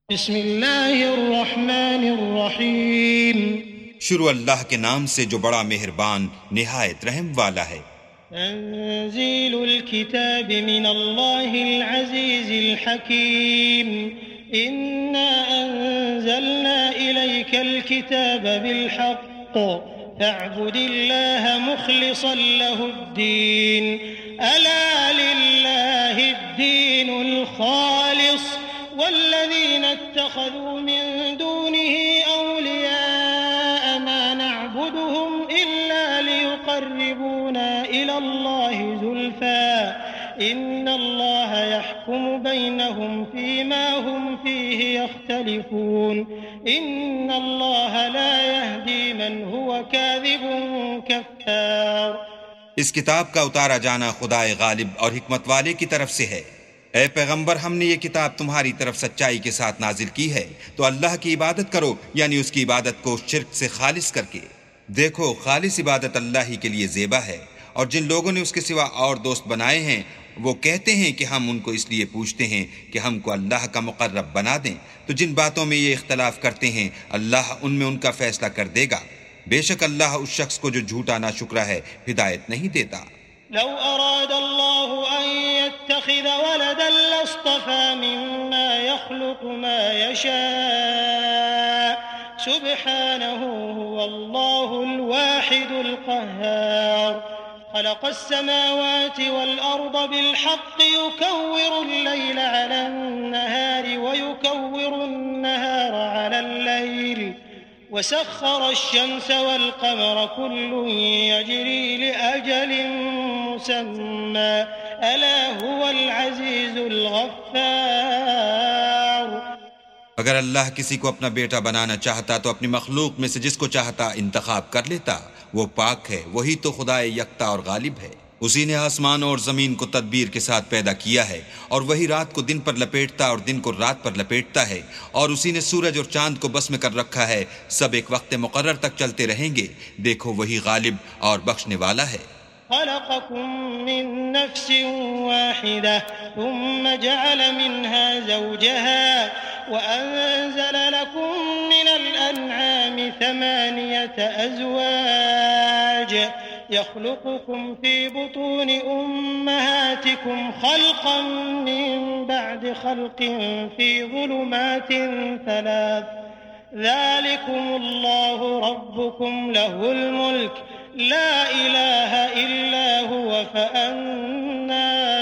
بسم اللہ الرحمن الرحیم شروع اللہ کے نام سے جو بڑا مہربان نہایت رحم والا ہے۔ تنزیل الکتاب من اللہ العزیز الحکیم انا انزلنا الیک الکتاب بالحق فاعبد اللہ مخلصا له الدین الا للہ الدین الخالص والذين اتخذوا من دونه أولياء ما نعبدهم إلا ليقربونا إلى الله زلفى إن الله يحكم بينهم فيما هم فيه يختلفون إن الله لا يهدي من هو كاذب كفار۔ اس کتاب کا اتارا جانا خدائے غالب اور حکمت والے کی طرف سے ہے۔ اے پیغمبر، ہم نے یہ کتاب تمہاری طرف سچائی کے ساتھ نازل کی ہے، تو اللہ کی عبادت کرو، یعنی اس کی عبادت کو شرک سے خالص کر کے۔ دیکھو، خالص عبادت اللہ ہی کے لیے زیبا ہے، اور جن لوگوں نے اس کے سوا اور دوست بنائے ہیں وہ کہتے ہیں کہ ہم ان کو اس لیے پوچھتے ہیں کہ ہم کو اللہ کا مقرب بنا دیں، تو جن باتوں میں یہ اختلاف کرتے ہیں اللہ ان میں ان کا فیصلہ کر دے گا۔ بے شک اللہ اس شخص کو جو جھوٹا ناشکرا ہے ہدایت نہیں دیتا۔ لو أراد الله أن يتخذ ولدا لاصطفى مما يخلق ما يشاء سبحانه هو الله الواحد القهار خلق السماوات والأرض بالحق يكور الليل على النهار ويكور النهار على الليل وسخر الشمس والقمر كل يجري لأجل مسمى ألا هو العزيز الغفار۔ اگر اللہ کسی کو اپنا بیٹا بنانا چاہتا تو اپنی مخلوق میں سے جس کو چاہتا انتخاب کر لیتا، وہ پاک ہے، وہی تو خدائے یکتا اور غالب ہے۔ اسی نے آسمان اور زمین کو تدبیر کے ساتھ پیدا کیا ہے، اور وہی رات کو دن پر لپیٹتا اور دن کو رات پر لپیٹتا ہے، اور اسی نے سورج اور چاند کو بس میں کر رکھا ہے، سب ایک وقت مقرر تک چلتے رہیں گے۔ دیکھو، وہی غالب اور بخشنے والا ہے۔ خلقكم من نفس واحدة ثم جعل منها زوجها وأنزل لكم من الأنعام 8 أزواج يخلقكم في بطون أمهاتكم خلقا من بعد خلق في ظلمات 3 ذلكم الله ربكم له الملك لا إله إلا هو فأنا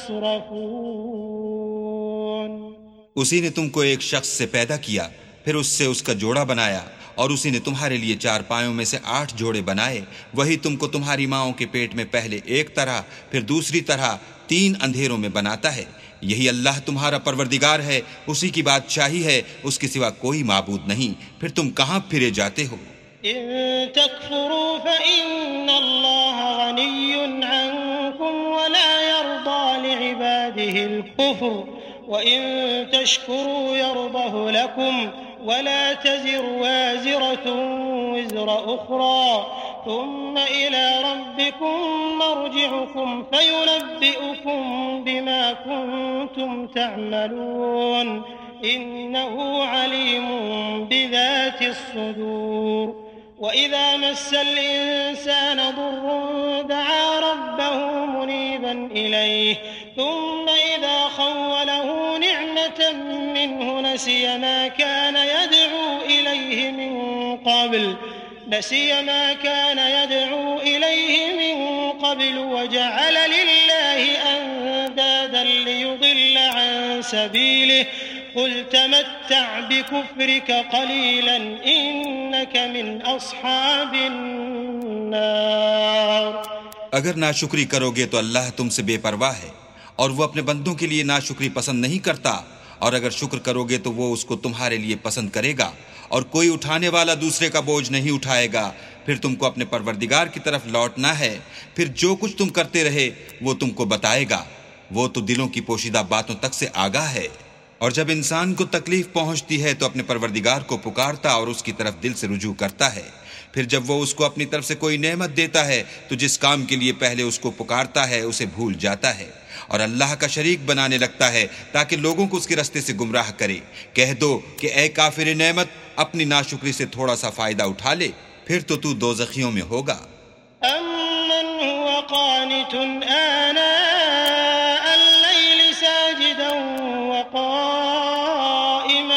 تصرفون۔ اسی نے تم کو ایک شخص سے پیدا کیا، پھر اس سے اس کا جوڑا بنایا، اور اسی نے تمہارے لیے 4 پایوں میں سے 8 جوڑے بنائے۔ وہی تم کو تمہاری ماؤں کے پیٹ میں پہلے ایک طرح پھر دوسری طرح 3 اندھیروں میں بناتا ہے۔ یہی اللہ تمہارا پروردگار ہے، اسی کی بادشاہی ہے، اس کے سوا کوئی معبود نہیں۔ پھر تم کہاں پھرے جاتے ہو؟ إن تكفروا فإن الله غني عنكم ولا يرضى لعباده الكفر وإن تشكروا يرضه لكم ولا تزر وازرة وزر أخرى ثم إلى ربكم مرجعكم فينبئكم بما كنتم تعملون إنه عليم بذات الصدور۔ وإذا مس الإنسان ضر دعا ربه منيبا إليه ثم إذا خوله نعمة منه نسي ما كان يدعو إليه من قبل وجعل لله أندادا ليضل عن سبيله قل تمتع بكفرك قليلا إنك من أصحاب النار۔ اگر ناشکری کرو گے تو اللہ تم سے بے پرواہ ہے، اور وہ اپنے بندوں کے لیے ناشکری پسند نہیں کرتا، اور اگر شکر کرو گے تو وہ اس کو تمہارے لیے پسند کرے گا، اور کوئی اٹھانے والا دوسرے کا بوجھ نہیں اٹھائے گا۔ پھر تم کو اپنے پروردگار کی طرف لوٹنا ہے، پھر جو کچھ تم کرتے رہے وہ تم کو بتائے گا، وہ تو دلوں کی پوشیدہ باتوں تک سے آگاہ ہے۔ اور جب انسان کو تکلیف پہنچتی ہے تو اپنے پروردگار کو پکارتا اور اس کی طرف دل سے رجوع کرتا ہے، پھر جب وہ اس کو اپنی طرف سے کوئی نعمت دیتا ہے تو جس کام کے لیے پہلے اس کو پکارتا ہے اسے بھول جاتا ہے اور اللہ کا شریک بنانے لگتا ہے تاکہ لوگوں کو اس کے رستے سے گمراہ کرے۔ کہہ دو کہ اے کافر نعمت، اپنی ناشکری سے تھوڑا سا فائدہ اٹھا لے، پھر تو دوزخیوں میں ہوگا۔ أَمَّنْ هُوَ قَانِتٌ آنَاءَ اللَّيْلِ سَاجِدًا وَقَائِمًا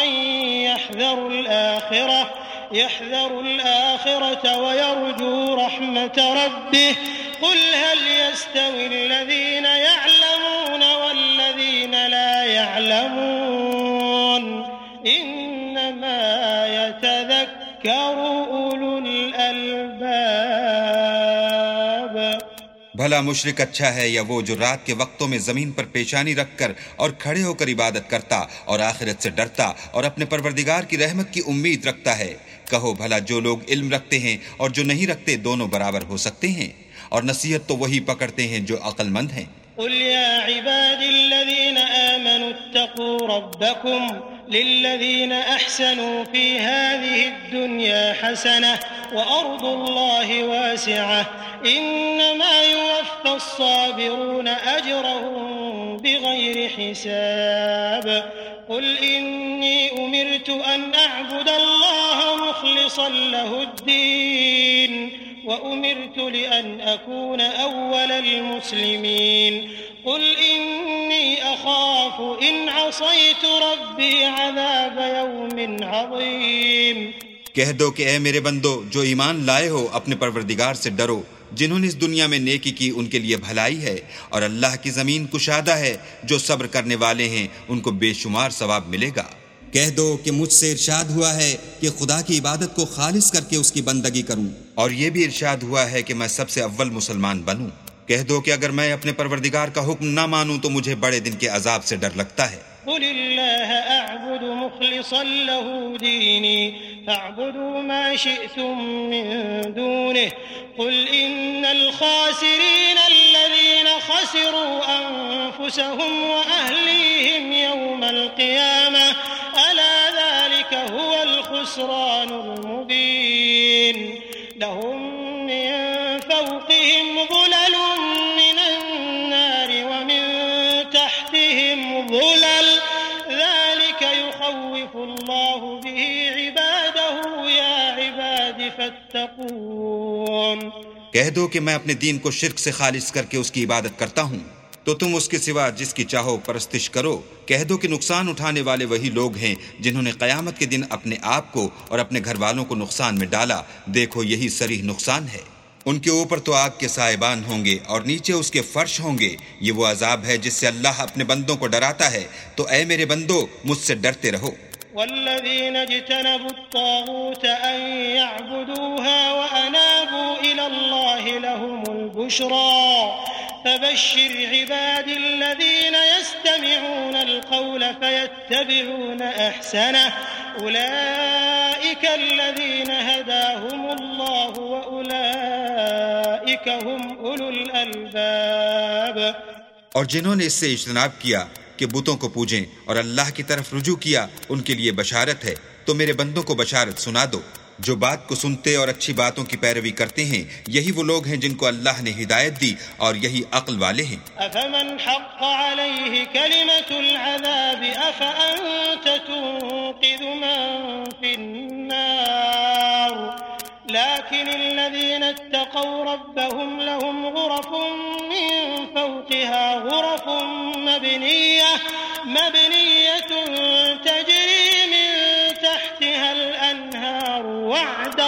يَحْذَرُ الْآخِرَةَ وَيَرْجُو رَحْمَةَ رَبِّهِ قُلْ هَلْ يَسْتَوِي الَّذِينَ يَعْلَمُونَ وَالَّذِينَ لَا يَعْلَمُونَ إِنَّمَا يَتَذَكَّرُ أُولُو الْأَلْبَابِ۔ بھلا مشرک اچھا ہے یا وہ جو رات کے وقتوں میں زمین پر پیشانی رکھ کر اور کھڑے ہو کر عبادت کرتا اور آخرت سے ڈرتا اور اپنے پروردگار کی رحمت کی امید رکھتا ہے؟ کہو بھلا جو لوگ علم رکھتے ہیں اور جو نہیں رکھتے دونوں برابر ہو سکتے ہیں؟ اور نصیحت تو وہی پکڑتے ہیں جو عقل مند ہیں۔ قل يا عباد الذين آمنوا اتقوا ربكم للذين أحسنوا في هذه الدنيا حسنة وأرض الله واسعة إنما يوفى الصابرون أجرهم بغير حساب قل إني أمرت أن أعبد الله مخلصا له الدين وأمرت لأن أكون أول المسلمين قل إني أخاف إن عصيت ربي عذاب يوم عظيم۔ کہہ دو کہ اے میرے بندو جو ایمان لائے ہو اپنے پروردگار سے ڈرو، جنہوں نے اس دنیا میں نیکی کی ان کے لیے بھلائی ہے، اور اللہ کی زمین کشادہ ہے، جو صبر کرنے والے ہیں ان کو بے شمار ثواب ملے گا۔ کہہ دو کہ مجھ سے ارشاد ہوا ہے کہ خدا کی عبادت کو خالص کر کے اس کی بندگی کروں، اور یہ بھی ارشاد ہوا ہے کہ میں سب سے اول مسلمان بنوں۔ کہہ دو کہ اگر میں اپنے پروردگار کا حکم نہ مانوں تو مجھے بڑے دن کے عذاب سے ڈر لگتا ہے۔ قل الله أعبد مخلصا له ديني فاعبدوا ما شئتم من دونه قل إن الخاسرين الذين خسروا أنفسهم وأهليهم يوم القيامة ألا ذلك هو الخسران المبين لهم من فوقهم ظلل من النار ومن تحتهم ظلل ذلك يخوف الله به عباده يا عباد فاتقون۔ کہہ دو کہ میں اپنے دین کو شرک سے خالص کر کے اس کی عبادت کرتا ہوں، تو تم اس کے سوا جس کی چاہو پرستش کرو۔ کہہ دو کہ نقصان اٹھانے والے وہی لوگ ہیں جنہوں نے قیامت کے دن اپنے آپ کو اور اپنے گھر والوں کو نقصان میں ڈالا، دیکھو یہی صریح نقصان ہے۔ ان کے اوپر تو آگ کے سائبان ہوں گے اور نیچے اس کے فرش ہوں گے، یہ وہ عذاب ہے جس سے اللہ اپنے بندوں کو ڈراتا ہے، تو اے میرے بندو مجھ سے ڈرتے رہو۔ والذين اجتنبوا الطاغوت أن يعبدوها وأنابوا إلى الله لهم البشرى فبشر عبادي الذين يستمعون القول فيتبعون أحسنه أولئك الذين هداهم الله وأولئك هم أولو الألباب۔ اور جنہوں نے اس سے اجتناب کیا کہ بتوں کو پوجیں اور اللہ کی طرف رجوع کیا، ان کے لیے بشارت ہے، تو میرے بندوں کو بشارت سنا دو۔ جو بات کو سنتے اور اچھی باتوں کی پیروی کرتے ہیں یہی وہ لوگ ہیں جن کو اللہ نے ہدایت دی اور یہی عقل والے ہیں۔ أفمن حق عليه كلمة العذاب أفأنت تنقذ من في النار لكن الذين اتقوا ربهم لهم غرف من فوقها غرف مبنية تجري من تحتها الأنهار وعد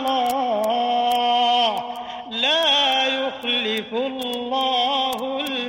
الله لا يخلف الله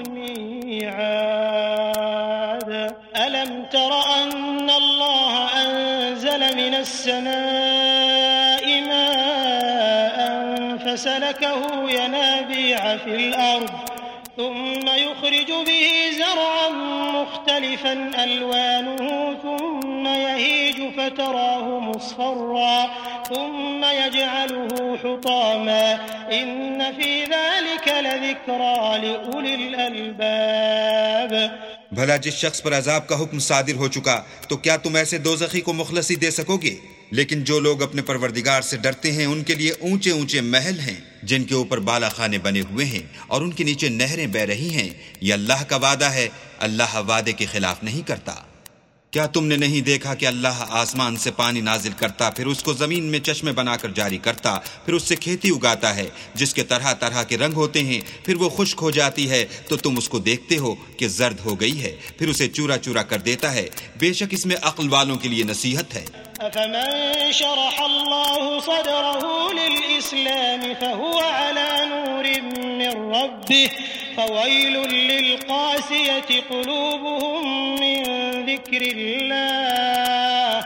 الميعاد ألم تر أن الله أنزل من السماء ماء فسلكه ينابيع في الأرض ثم يخرج به زرعا مختلفا ألوانه ثم يهيج فتراه مصفرا ثم يجعله حطاما إن في ذلك لذكرى لأولي الألباب۔ بھلا جس شخص پر عذاب کا حکم صادر ہو چکا تو کیا تم ایسے دوزخی کو مخلصی دے سکو گے؟ لیکن جو لوگ اپنے پروردگار سے ڈرتے ہیں ان کے لیے اونچے اونچے محل ہیں جن کے اوپر بالا خانے بنے ہوئے ہیں اور ان کے نیچے نہریں بہ رہی ہیں. یہ اللہ کا وعدہ ہے، اللہ وعدے کے خلاف نہیں کرتا. کیا تم نے نہیں دیکھا کہ اللہ آسمان سے پانی نازل کرتا، پھر اس کو زمین میں چشمے بنا کر جاری کرتا، پھر اس سے کھیتی اگاتا ہے جس کے طرح طرح کے رنگ ہوتے ہیں، پھر وہ خشک ہو جاتی ہے تو تم اس کو دیکھتے ہو کہ زرد ہو گئی ہے، پھر اسے چورا چورا کر دیتا ہے. بے شک اس میں عقل والوں کے لیے نصیحت ہے. أفمن شرح الله صدره للإسلام فهو على نور من ربه فويل للقاسية قلوبهم من ذكر الله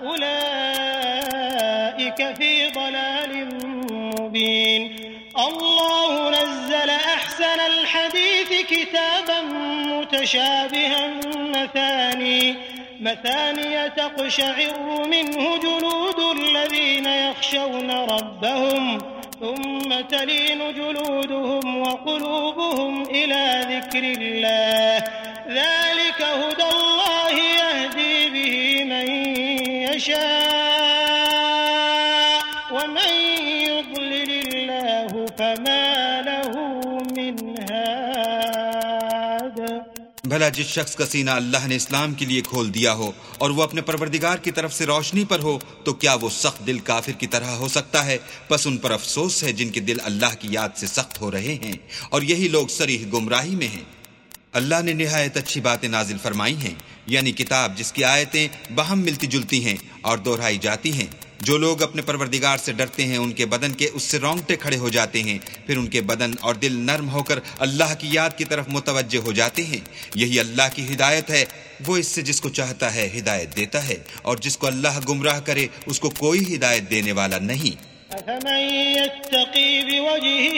أولئك في ضلال مبين. الله نزل أحسن الحديث كتابا متشابها مثانية تقشعر منه جلود الذين يخشون ربهم ثم تلين جلودهم وقلوبهم إلى ذكر الله ذلك هدى الله يهدي به من يشاء ومن يضلل الله فما له من هاد. بھلا جس شخص کا سینہ اللہ نے اسلام کے لیے کھول دیا ہو اور وہ اپنے پروردگار کی طرف سے روشنی پر ہو تو کیا وہ سخت دل کافر کی طرح ہو سکتا ہے؟ پس ان پر افسوس ہے جن کے دل اللہ کی یاد سے سخت ہو رہے ہیں اور یہی لوگ صریح گمراہی میں ہیں. اللہ نے نہایت اچھی باتیں نازل فرمائی ہیں، یعنی کتاب جس کی آیتیں باہم ملتی جلتی ہیں اور دہرائی جاتی ہیں. جو لوگ اپنے پروردگار سے ڈرتے ہیں ان کے بدن کے اس سے رونگٹے کھڑے ہو جاتے ہیں، پھر ان کے بدن اور دل نرم ہو کر اللہ کی یاد کی طرف متوجہ ہو جاتے ہیں. یہی اللہ کی ہدایت ہے، وہ اس سے جس کو چاہتا ہے ہدایت دیتا ہے، اور جس کو اللہ گمراہ کرے اس کو کوئی ہدایت دینے والا نہیں. أفمن يتقي بوجهه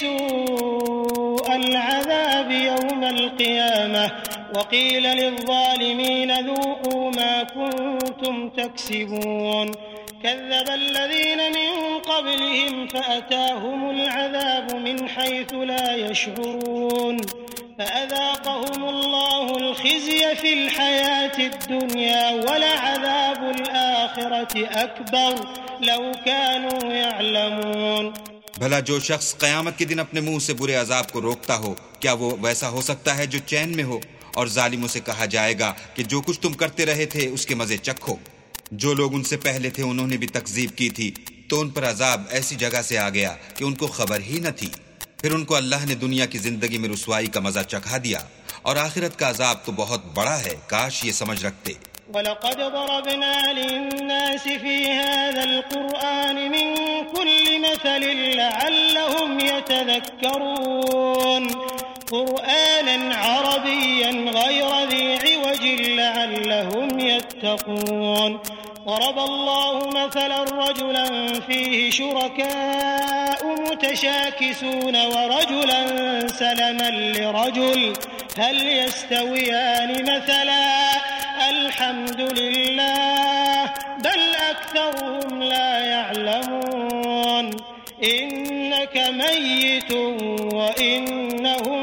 سوء العذاب يوم القيامة وقيل للظالمين ذوقوا ما كنتم تكسبون كذب الذين من قبلهم فأتاهم العذاب من حيث لا يشعرون فأذاقهم الله الخزي في الحياة الدنيا ولعذاب الآخرة أكبر لو كانوا يعلمون. بھلا جو شخص قیامت کے دن اپنے منہ سے برے عذاب کو روکتا ہو کیا وہ ویسا ہو سکتا ہے جو چین میں ہو؟ اور ظالموں سے کہا جائے گا کہ جو کچھ تم کرتے رہے تھے اس کے مزے چکھو. جو لوگ ان سے پہلے تھے انہوں نے بھی تکذیب کی تھی تو ان پر عذاب ایسی جگہ سے آ گیا کہ ان کو خبر ہی نہ تھی. پھر ان کو اللہ نے دنیا کی زندگی میں رسوائی کا مزہ چکھا دیا اور آخرت کا عذاب تو بہت بڑا ہے، کاش یہ سمجھ رکھتے. وَلَقَدْ ضَرَبْنَا لِلنَّاسِ فِي هَذَا الْقُرْآنِ مِنْ كُلِّ مَثَلٍ لَعَلَّهُمْ يَتَذَكَّرُونَ قُرْآنًا عَرَبِيًّا غَيْرَ ذِي عِوَجٍ لَعَلَّهُمْ يَتَّقُونَ. ضرب الله مثلا رجلا فيه شركاء متشاكسون ورجلا سلما لرجل هل يستويان مثلا الحمد لله بل أكثرهم لا يعلمون إنك ميت وإنهم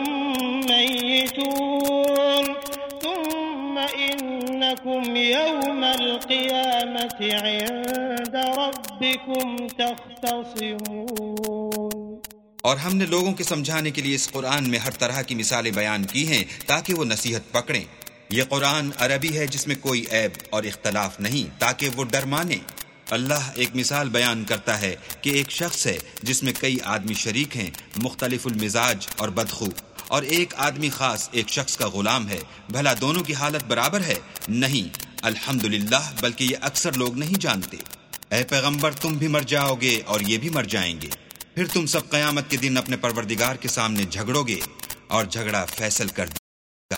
ميتون ثم إنكم يوم القيامة عند ربكم تختصمون. اور ہم نے لوگوں کے سمجھانے کے لیے اس قرآن میں ہر طرح کی مثالیں بیان کی ہیں تاکہ وہ نصیحت پکڑیں. یہ قرآن عربی ہے جس میں کوئی عیب اور اختلاف نہیں تاکہ وہ ڈر مانے. اللہ ایک مثال بیان کرتا ہے کہ ایک شخص ہے جس میں کئی آدمی شریک ہیں، مختلف المزاج اور بدخو، اور ایک آدمی خاص ایک شخص کا غلام ہے. بھلا دونوں کی حالت برابر ہے؟ نہیں، الحمدللہ، بلکہ یہ اکثر لوگ نہیں جانتے. اے پیغمبر تم بھی مر جاؤ گے اور یہ بھی مر جائیں گے، پھر تم سب قیامت کے دن اپنے پروردگار کے سامنے جھگڑو گے اور جھگڑا فیصل کر دے.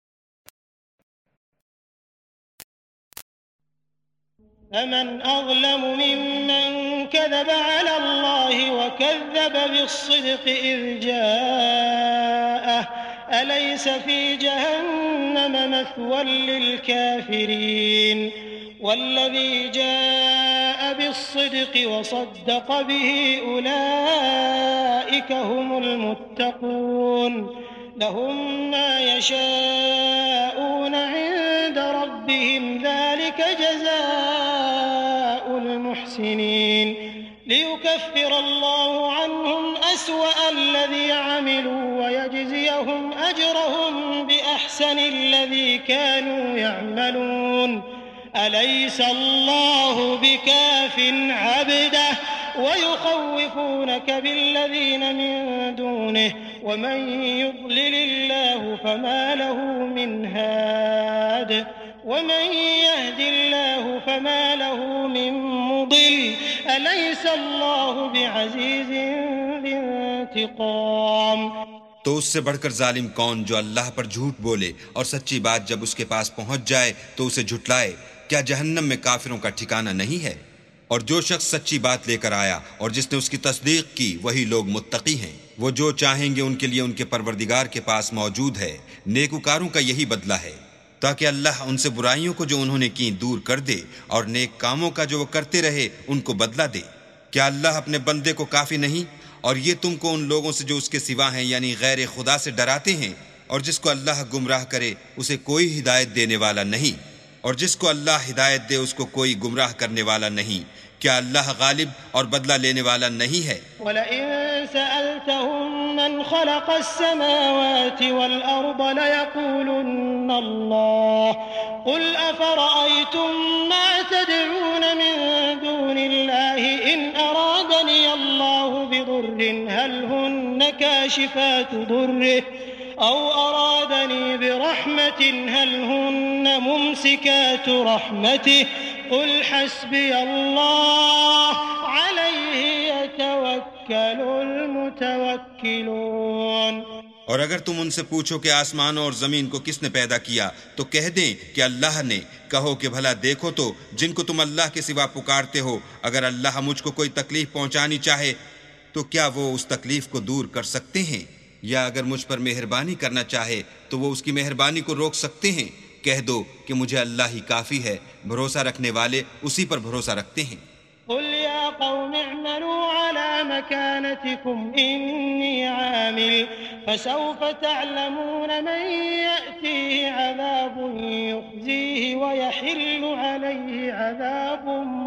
فمن أظلم ممن كذب على الله وكذب بالصدق إذ جاءه أليس في جهنم مثوى للكافرين والذي جاء بالصدق وصدق به أولئك هم المتقون لهم ما يشاءون عند ربهم ذلك جزاء المحسنين سنين ليكفر الله عنهم أسوأ الذي عملوا ويجزيهم أجرهم بأحسن الذي كانوا يعملون أليس الله بكاف عبده ويخوفونك بالذين من دونه ومن يضلل الله فما له من هاد ومن يهد الله فما له من مضل أليس الله بعزيز ذي انتقام۔ تو اس سے بڑھ کر ظالم کون جو اللہ پر جھوٹ بولے اور سچی بات جب اس کے پاس پہنچ جائے تو اسے جھٹلائے؟ کیا جہنم میں کافروں کا ٹھکانہ نہیں ہے؟ اور جو شخص سچی بات لے کر آیا اور جس نے اس کی تصدیق کی وہی لوگ متقی ہیں، وہ جو چاہیں گے ان کے لیے ان کے پروردگار کے پاس موجود ہے۔ نیکوکاروں کا یہی بدلہ ہے، تاکہ اللہ ان سے برائیوں کو جو انہوں نے کی دور کر دے اور نیک کاموں کا جو وہ کرتے رہے ان کو بدلہ دے۔ کیا اللہ اپنے بندے کو کافی نہیں؟ اور یہ تم کو ان لوگوں سے جو اس کے سوا ہیں یعنی غیر خدا سے ڈراتے ہیں، اور جس کو اللہ گمراہ کرے اسے کوئی ہدایت دینے والا نہیں، اور جس کو اللہ ہدایت دے اس کو کوئی گمراہ کرنے والا نہیں۔ کیا اللہ غالب اور بدلہ لینے والا نہیں ہے؟ وَلَئِن سَأَلْتَهُم مَّنْ خَلَقَ السَّمَاوَاتِ وَالْأَرْضَ لَيَقُولُنَّ اللَّهُ قُلْ أَفَرَأَيْتُم مَّا تَدْعُونَ مِن دُونِ اللَّهِ إِنْ أَرَادَنِيَ اللَّهُ بِضُرٍّ هَلْ هُنَّ كَاشِفَاتُ ضُرِّهِ أَوْ أَرَادَنِي بِرَحْمَةٍ هَلْ هُنَّ مُمْسِكَاتُ رَحْمَتِهِ قُلْ حَسْبِيَ اللَّهُ عَلَيْهِ يَتَوَكَّلُ الْمُتَوَكِّلُونَ۔ اور اگر تم ان سے پوچھو کہ آسمانوں اور زمین کو کس نے پیدا کیا تو کہہ دیں کہ اللہ نے۔ کہو کہ بھلا دیکھو تو جن کو تم اللہ کے سوا پکارتے ہو، اگر اللہ مجھ کو کوئی تکلیف پہنچانی چاہے تو کیا وہ اس تکلیف کو دور کر سکتے ہیں؟ یا اگر مجھ پر مہربانی کرنا چاہے تو وہ اس کی مہربانی کو روک سکتے ہیں؟ کہہ دو کہ مجھے اللہ ہی کافی ہے، بھروسہ رکھنے والے اسی پر بھروسہ رکھتے ہیں۔ قل يا قوم اعملوا على مكانتكم إني عامل فسوف تعلمون من يأتيه عذاب يخزيه ويحل عليه عذاب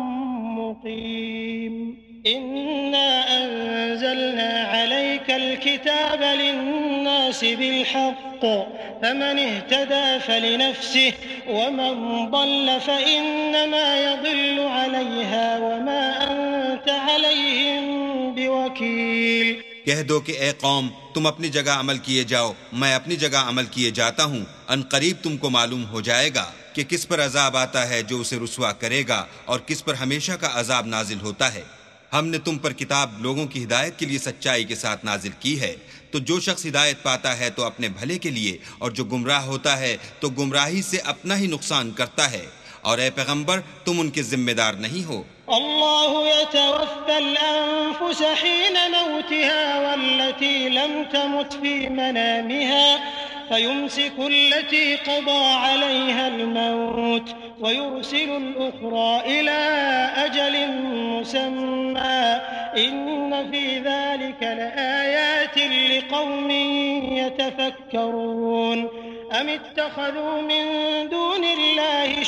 مقيم إنا أنزلنا عليك الكتاب للناس بالحق فمن اهتدى فلنفسه ومن ضل فإنما يضل عليها وما أنت عليهم بوكيل۔ کہہ دو کہ اے قوم تم اپنی جگہ عمل کیے جاؤ، میں اپنی جگہ عمل کیے جاتا ہوں، ان قریب تم کو معلوم ہو جائے گا کہ کس پر عذاب آتا ہے جو اسے رسوا کرے گا اور کس پر ہمیشہ کا عذاب نازل ہوتا ہے۔ ہم نے تم پر کتاب لوگوں کی ہدایت کے لیے سچائی کے ساتھ نازل کی ہے، تو جو شخص ہدایت پاتا ہے تو اپنے بھلے کے لیے، اور جو گمراہ ہوتا ہے تو گمراہی سے اپنا ہی نقصان کرتا ہے، اور اے پیغمبر تم ان کے ذمہ دار نہیں ہو۔ اللہ يتوفى الأنفس حين موتها والتي لم تمت في منامها فيمسك التي قضى عليها الموت ويرسل الأخرى إلى أجل مسمى إن في ذلك لآيات لقوم يتفكرون أم اتخذوا من دون الله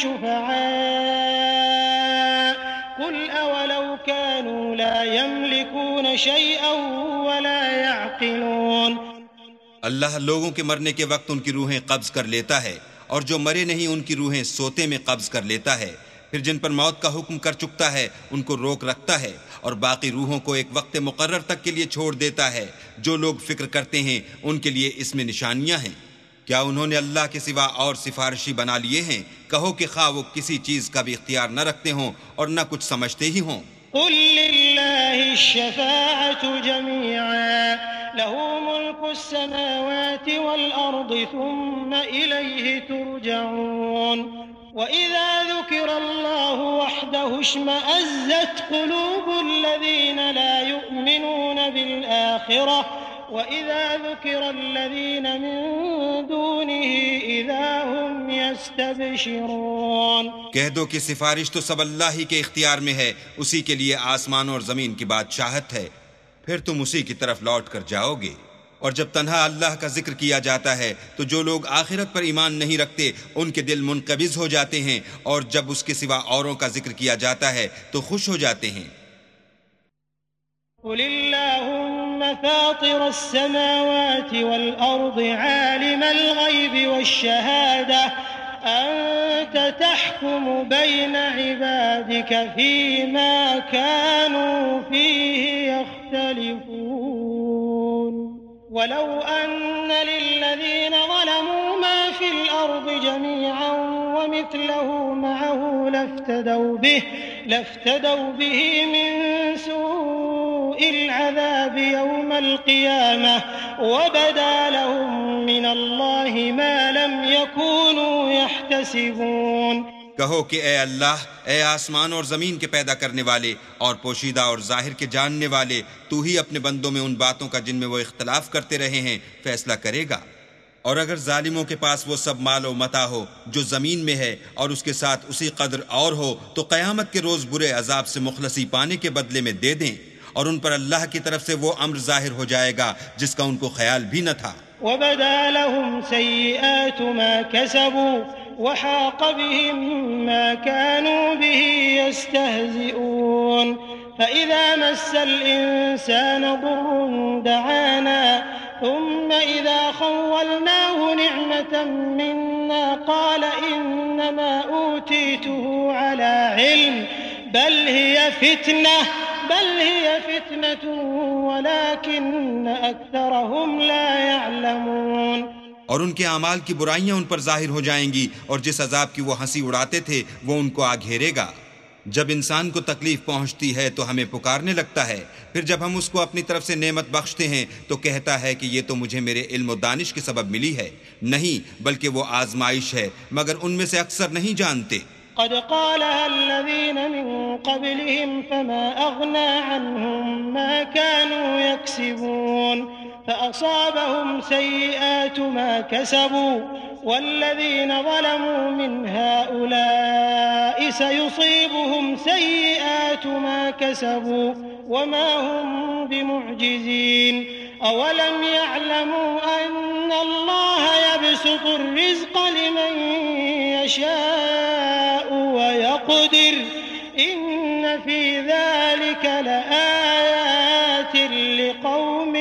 شفعاء قل أولو كانوا لا يملكون شيئا ولا يعقلون۔ اللہ لوگوں کے مرنے کے وقت ان کی روحیں قبض کر لیتا ہے، اور جو مرے نہیں ان کی روحیں سوتے میں قبض کر لیتا ہے، پھر جن پر موت کا حکم کر چکتا ہے ان کو روک رکھتا ہے، اور باقی روحوں کو ایک وقت مقرر تک کے لیے چھوڑ دیتا ہے۔ جو لوگ فکر کرتے ہیں ان کے لیے اس میں نشانیاں ہیں۔ کیا انہوں نے اللہ کے سوا اور سفارشی بنا لیے ہیں؟ کہو کہ خواہ وہ کسی چیز کا بھی اختیار نہ رکھتے ہوں اور نہ کچھ سمجھتے ہی ہوں۔ قل للہ الشفاعة جميعا له ملك السماوات والأرض ثم إليه ترجعون وإذا ذكر الله وحده اشمأزت قلوب الذين لا يؤمنون بالآخرة وَإِذَا ذُكِرَ الَّذِينَ مِن دُونِهِ إِذَا هُمْ يَسْتَبْشِرُونَ۔ کہہ دو کہ سفارش تو سب اللہ ہی کے اختیار میں ہے، اسی کے لیے آسمان اور زمین کی بادشاہت ہے، پھر تم اسی کی طرف لوٹ کر جاؤ گے، اور جب تنہا اللہ کا ذکر کیا جاتا ہے تو جو لوگ آخرت پر ایمان نہیں رکھتے ان کے دل منقبض ہو جاتے ہیں، اور جب اس کے سوا اوروں کا ذکر کیا جاتا ہے تو خوش ہو جاتے ہیں۔ قل اللهم فاطر السماوات والأرض عالم الغيب والشهادة أنت تحكم بين عبادك فيما كانوا فيه يختلفون ولو أن للذين ظلموا ما في الأرض جميعا ومثله معه لافتدوا به من سوء العذاب يوم القيامة وبدا لهم من الله ما لم يكونوا يحتسبون۔ کہو کہ اے اللہ، اے آسمان اور زمین کے پیدا کرنے والے اور پوشیدہ اور ظاہر کے جاننے والے، تو ہی اپنے بندوں میں ان باتوں کا جن میں وہ اختلاف کرتے رہے ہیں فیصلہ کرے گا۔ اور اگر ظالموں کے پاس وہ سب مال و متاع ہو جو زمین میں ہے اور اس کے ساتھ اسی قدر اور ہو تو قیامت کے روز برے عذاب سے مخلصی پانے کے بدلے میں دے دیں، اور ان پر اللہ کی طرف سے وہ امر ظاہر ہو جائے گا جس کا ان کو خیال بھی نہ تھا۔ وبدا لهم سيئات ما كسبوا وحاق بهم ما كانوا به يستهزئون فإذا مس الإنسان ضر دعانا ثم إذا خولناه نعمة منا قال إنما أوتيته على علم بل هي فتنة ولكن أكثرهم لا يعلمون۔ اور ان کے اعمال کی برائیاں ان پر ظاہر ہو جائیں گی، اور جس عذاب کی وہ ہنسی اڑاتے تھے وہ ان کو آ گھیرے گا۔ جب انسان کو تکلیف پہنچتی ہے تو ہمیں پکارنے لگتا ہے، پھر جب ہم اس کو اپنی طرف سے نعمت بخشتے ہیں تو کہتا ہے کہ یہ تو مجھے میرے علم و دانش کے سبب ملی ہے۔ نہیں، بلکہ وہ آزمائش ہے، مگر ان میں سے اکثر نہیں جانتے۔ قد قالها الذين من قبلهم فما أغنى عنهم ما كانوا يكسبون فأصابهم سيئات ما كسبوا والذين ظلموا من هؤلاء سيصيبهم سيئات ما كسبوا وما هم بمعجزين أولم يعلموا أن الله يبسط الرزق لمن يشاء ويقدر إن في ذلك لآيات لقوم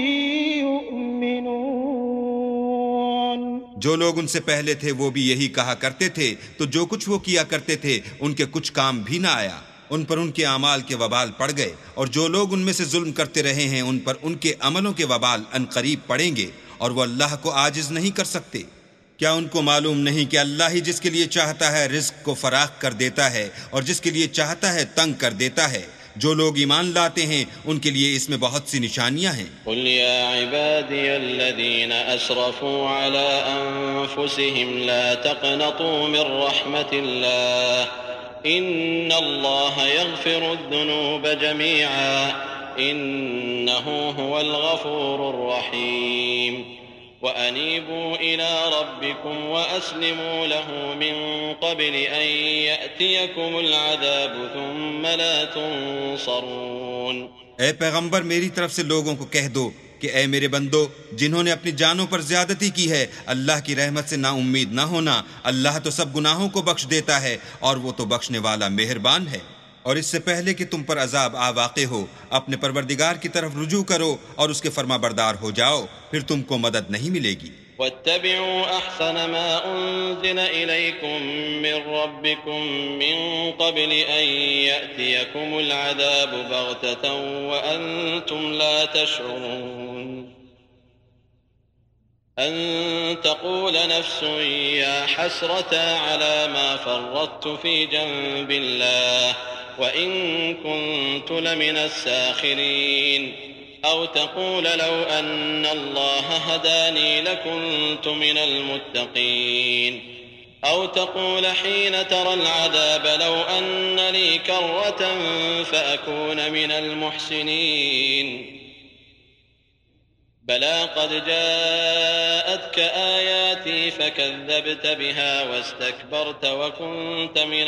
يؤمنون۔ جو لوگ ان سے پہلے تھے وہ بھی یہی کہا کرتے تھے، تو جو کچھ وہ کیا کرتے تھے ان کے کچھ کام بھی نہ آیا، ان پر ان کے اعمال کے وبال پڑ گئے، اور جو لوگ ان میں سے ظلم کرتے رہے ہیں ان پر ان کے عملوں کے وبال ان قریب پڑیں گے، اور وہ اللہ کو عاجز نہیں کر سکتے۔ کیا ان کو معلوم نہیں کہ اللہ ہی جس کے لیے چاہتا ہے رزق کو فراخ کر دیتا ہے اور جس کے لیے چاہتا ہے تنگ کر دیتا ہے؟ جو لوگ ایمان لاتے ہیں ان کے لیے اس میں بہت سی نشانیاں ہیں۔ قل یا عبادی الذین اسرفوا علی انفسهم لا تقنطوا من رحمت اللہ ان اللہ یغفر الذنوب جميعا انه هو الغفور الرحیم وَأَنِيبُوا إِلَىٰ رَبِّكُمْ وَأَسْلِمُوا لَهُ مِن قَبْلِ أَن يَأْتِيَكُمُ الْعَذَابُ ثُمَّ لَا تُنصَرُونَ۔ اے پیغمبر، میری طرف سے لوگوں کو کہہ دو کہ اے میرے بندو، جنہوں نے اپنی جانوں پر زیادتی کی ہے، اللہ کی رحمت سے نا امید نہ ہونا۔ اللہ تو سب گناہوں کو بخش دیتا ہے اور وہ تو بخشنے والا مہربان ہے۔ اور اس سے پہلے کہ تم پر عذاب آ واقع ہو، اپنے پروردگار کی طرف رجوع کرو اور اس کے فرما بردار ہو جاؤ، پھر تم کو مدد نہیں ملے گی۔ وَاتَّبِعُوا أَحْسَنَ مَا أُنزِلَ إِلَيْكُم مِّن رَّبِّكُم مِّن قَبْلِ أَن يَأْتِيَكُمُ الْعَذَابُ بَغْتَةً وَأَنتُمْ لَا تَشْعُرُونَ أَن تَقُولَ نَفْسٌ يَا حَسْرَتَا عَلَى مَا فَرَّطتُ فِي جَنبِ اللَّهِ وَإِن كُنتُ لَمِنَ السَّاخِرِينَ أو تقول لو أن الله هداني لكنت من المتقين أو تقول حين ترى العذاب لو أن لي كرة فأكون من المحسنين بلى قد جاءتك آياتي فكذبت بها واستكبرت وكنت من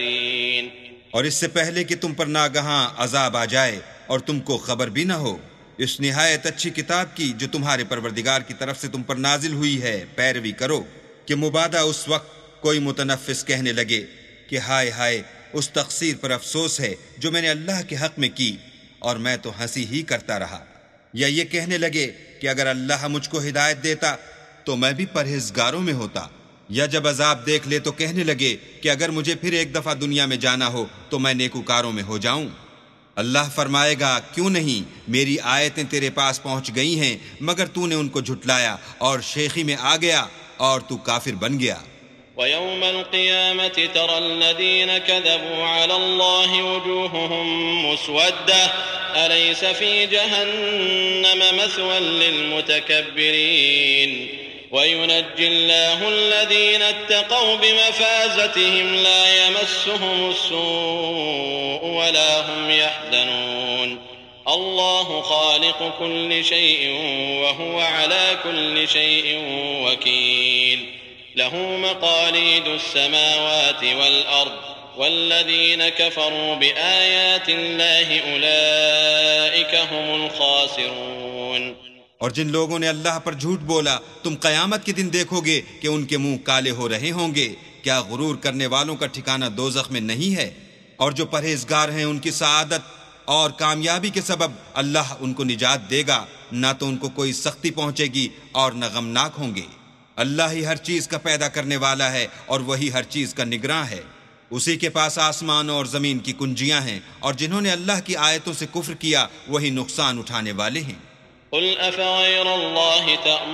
الكافرين۔ اور اس سے پہلے کہ تم پر ناگہاں عذاب آ جائے اور تم کو خبر بھی نہ ہو، اس نہایت اچھی کتاب کی جو تمہارے پروردگار کی طرف سے تم پر نازل ہوئی ہے پیروی کرو، کہ مبادہ اس وقت کوئی متنفس کہنے لگے کہ ہائے ہائے اس تقصیر پر افسوس ہے جو میں نے اللہ کے حق میں کی اور میں تو ہنسی ہی کرتا رہا، یا یہ کہنے لگے کہ اگر اللہ مجھ کو ہدایت دیتا تو میں بھی پرہیزگاروں میں ہوتا، یا جب عذاب دیکھ لے تو کہنے لگے کہ اگر مجھے پھر ایک دفعہ دنیا میں جانا ہو تو میں نیکوکاروں میں ہو جاؤں۔ اللہ فرمائے گا کیوں نہیں، میری آیتیں تیرے پاس پہنچ گئی ہیں مگر تو نے ان کو جھٹلایا اور شیخی میں آ گیا اور تو کافر بن گیا۔ ويوم القيامة ترى الذين كذبوا على الله وجوههم مسودة أليس في جهنم مثوى للمتكبرين وينجي الله الذين اتقوا بمفازتهم لا يمسهم السوء ولا هم يحزنون الله خالق كل شيء وهو على كل شيء وكيل له مقاليد السماوات والأرض والذين كفروا بآيات الله أولئك هم الخاسرون۔ اور جن لوگوں نے اللہ پر جھوٹ بولا تم قیامت کے دن دیکھو گے کہ ان کے منہ کالے ہو رہے ہوں گے، کیا غرور کرنے والوں کا ٹھکانہ دوزخ میں نہیں ہے؟ اور جو پرہیزگار ہیں ان کی سعادت اور کامیابی کے سبب اللہ ان کو نجات دے گا، نہ تو ان کو کوئی سختی پہنچے گی اور نہ غمناک ہوں گے۔ اللہ ہی ہر چیز کا پیدا کرنے والا ہے اور وہی ہر چیز کا نگراں ہے، اسی کے پاس آسمان اور زمین کی کنجیاں ہیں، اور جنہوں نے اللہ کی آیتوں سے کفر کیا وہی نقصان اٹھانے والے ہیں۔ قل أفغير الله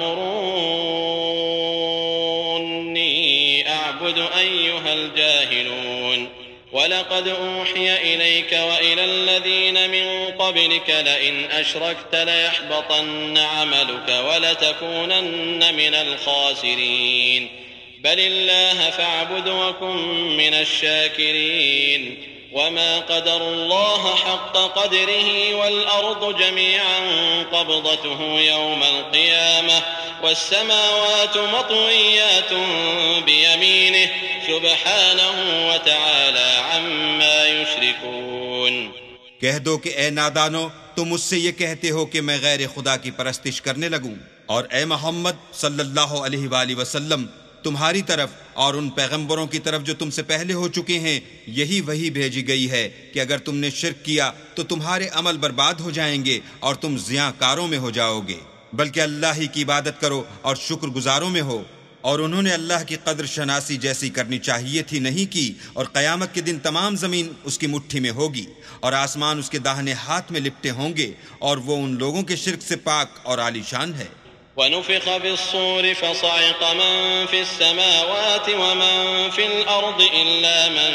تأمروني أعبد أيها الجاهلون ولقد أوحي إليك وإلى الذين من قبلك لئن أشركت ليحبطن عملك ولتكونن من الخاسرين بل الله فاعبد وكن من الشاكرين وما قدر الله حق قدره والأرض جميعا قبضته يوم القيامة والسماوات مطويات بيمينه سبحانه وتعالى عما يشركون۔ کہہ دو کہ اے نادانو، تم مجھ سے یہ کہتے ہو کہ میں غیر خدا کی پرستش کرنے لگوں، اور اے محمد صلی اللہ علیہ وآلہ وسلم تمہاری طرف اور ان پیغمبروں کی طرف جو تم سے پہلے ہو چکے ہیں یہی وہی بھیجی گئی ہے کہ اگر تم نے شرک کیا تو تمہارے عمل برباد ہو جائیں گے اور تم زیاں کاروں میں ہو جاؤ گے، بلکہ اللہ ہی کی عبادت کرو اور شکر گزاروں میں ہو۔ اور انہوں نے اللہ کی قدر شناسی جیسی کرنی چاہیے تھی نہیں کی، اور قیامت کے دن تمام زمین اس کی مٹھی میں ہوگی اور آسمان اس کے داہنے ہاتھ میں لپٹے ہوں گے، اور وہ ان لوگوں کے شرک سے پاک اور عالی شان ہے۔ ونفخ في الصور فصعق من في السماوات ومن في الأرض إلا من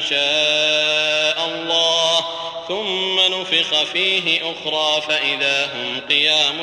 شاء الله ثم نفخ فيه أخرى فإذا هم قيام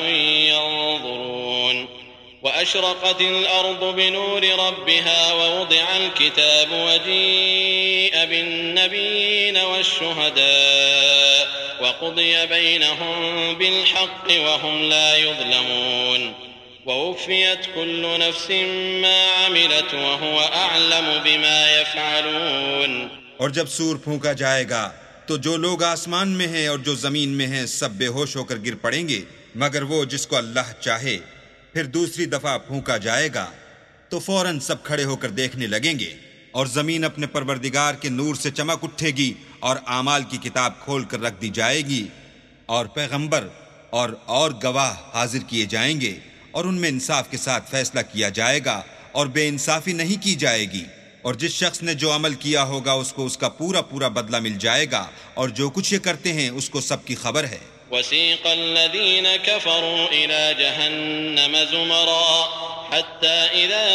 ينظرون وأشرقت الأرض بنور ربها ووضع الكتاب وجيء بالنبيين والشهداء وقضي بينهم بالحق وهم لا يظلمون ووفيت كل نفس ما عملت وهو أعلم بما يفعلون۔ اور جب سور پھونکا جائے گا تو جو لوگ آسمان میں ہیں اور جو زمین میں ہیں سب بے ہوش ہو کر گر پڑیں گے مگر وہ جس کو اللہ چاہے۔ پھر دوسری دفعہ پھونکا جائے گا تو فوراً سب کھڑے ہو کر دیکھنے لگیں گے، اور زمین اپنے پروردگار کے نور سے چمک اٹھے گی اور اعمال کی کتاب کھول کر رکھ دی جائے گی، اور پیغمبر اور گواہ حاضر کیے جائیں گے، اور ان میں انصاف کے ساتھ فیصلہ کیا جائے گا اور بے انصافی نہیں کی جائے گی، اور جس شخص نے جو عمل کیا ہوگا اس کو اس کا پورا پورا بدلہ مل جائے گا، اور جو کچھ یہ کرتے ہیں اس کو سب کی خبر ہے۔ وسيق الذين كفروا إلى جهنم زمرا حتى إذا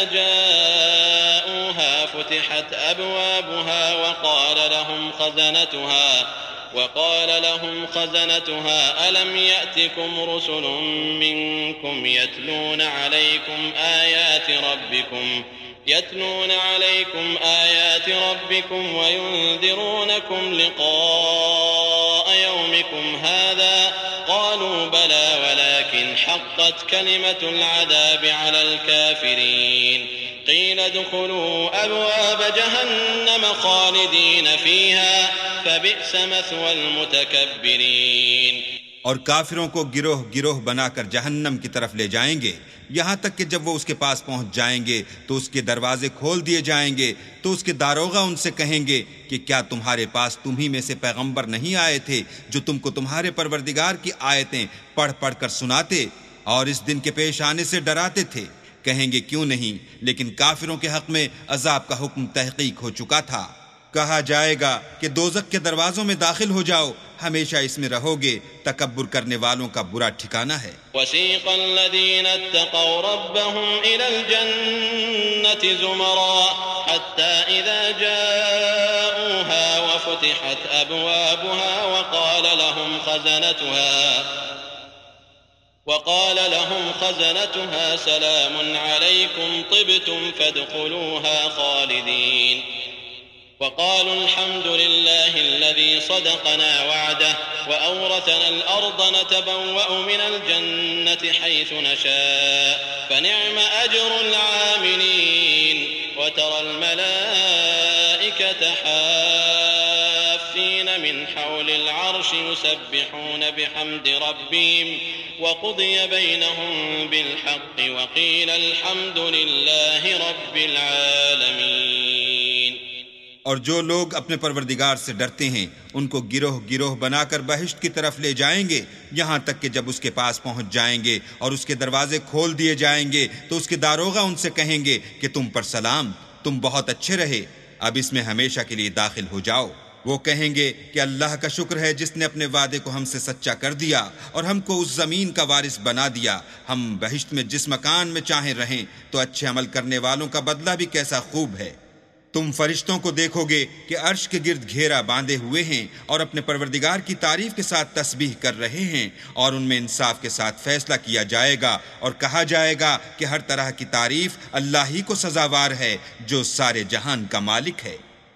جاءوها فتحت أبوابها وقال لهم خزنتها ألم يأتكم رسل منكم يتلون عليكم آيات ربكم وينذرونكم لقاء يومكم هذا قالوا بلى ولكن حقت كلمة العذاب على الكافرين قيل ادخلوا أبواب جهنم خالدين فيها فبئس مثوى المتكبرين۔ اور کافروں کو گروہ گروہ بنا کر جہنم کی طرف لے جائیں گے، یہاں تک کہ جب وہ اس کے پاس پہنچ جائیں گے تو اس کے دروازے کھول دیے جائیں گے تو اس کے داروغہ ان سے کہیں گے کہ کیا تمہارے پاس تمہیں میں سے پیغمبر نہیں آئے تھے جو تم کو تمہارے پروردگار کی آیتیں پڑھ پڑھ کر سناتے اور اس دن کے پیش آنے سے ڈراتے تھے؟ کہیں گے کیوں نہیں، لیکن کافروں کے حق میں عذاب کا حکم تحقیق ہو چکا تھا۔ کہا جائے گا کہ دوزخ کے دروازوں میں داخل ہو جاؤ، ہمیشہ اس میں رہو گے، تکبر کرنے والوں کا برا ٹھکانہ ہے۔ وسيق الذين اتقوا ربهم إلى الجنة زمرا حتى إذا جاءوها وفتحت أبوابها وقال لهم خزنتها سلام عليكم طبتم فادخلوها خالدين وقالوا الحمد لله الذي صدقنا وعده وأورثنا الأرض نتبوأ من الجنة حيث نشاء فنعم أجر العاملين وترى الملائكة حافين من حول العرش يسبحون بحمد ربهم وقضي بينهم بالحق وقيل الحمد لله رب العالمين۔ اور جو لوگ اپنے پروردگار سے ڈرتے ہیں ان کو گروہ گروہ بنا کر بہشت کی طرف لے جائیں گے، یہاں تک کہ جب اس کے پاس پہنچ جائیں گے اور اس کے دروازے کھول دیے جائیں گے تو اس کے داروغہ ان سے کہیں گے کہ تم پر سلام، تم بہت اچھے رہے، اب اس میں ہمیشہ کے لیے داخل ہو جاؤ۔ وہ کہیں گے کہ اللہ کا شکر ہے جس نے اپنے وعدے کو ہم سے سچا کر دیا اور ہم کو اس زمین کا وارث بنا دیا، ہم بہشت میں جس مکان میں چاہیں رہیں، تو اچھے عمل کرنے والوں کا بدلہ بھی کیسا خوب ہے۔ تم فرشتوں کو دیکھو گے کہ عرش کے گرد گھیرا باندھے ہوئے ہیں اور اپنے پروردگار کی تعریف کے ساتھ تسبیح کر رہے ہیں، اور ان میں انصاف کے ساتھ فیصلہ کیا جائے گا اور کہا جائے گا کہ ہر طرح کی تعریف اللہ ہی کو سزاوار ہے جو سارے جہان کا مالک ہے۔